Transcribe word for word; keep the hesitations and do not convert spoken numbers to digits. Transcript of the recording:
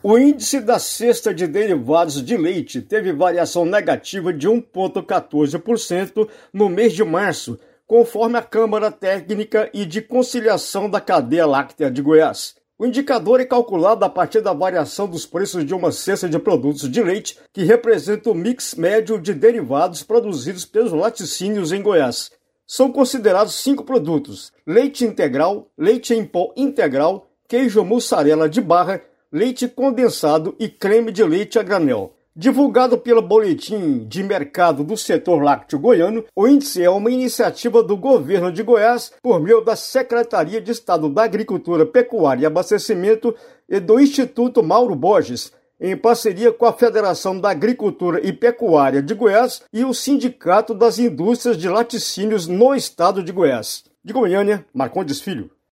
O índice da cesta de derivados de leite teve variação negativa de um vírgula quatorze por cento no mês de março, conforme a Câmara Técnica e de Conciliação da Cadeia Láctea de Goiás. O indicador é calculado a partir da variação dos preços de uma cesta de produtos de leite, que representa o mix médio de derivados produzidos pelos laticínios em Goiás. São considerados cinco produtos: leite integral, leite em pó integral, queijo mussarela de barra, leite condensado e creme de leite a granel. Divulgado pelo Boletim de Mercado do Setor Lácteo Goiano, o índice é uma iniciativa do Governo de Goiás por meio da Secretaria de Estado da Agricultura, Pecuária e Abastecimento e do Instituto Mauro Borges, em parceria com a Federação da Agricultura e Pecuária de Goiás e o Sindicato das Indústrias de Laticínios no Estado de Goiás. De Goiânia, Marcondes Filho.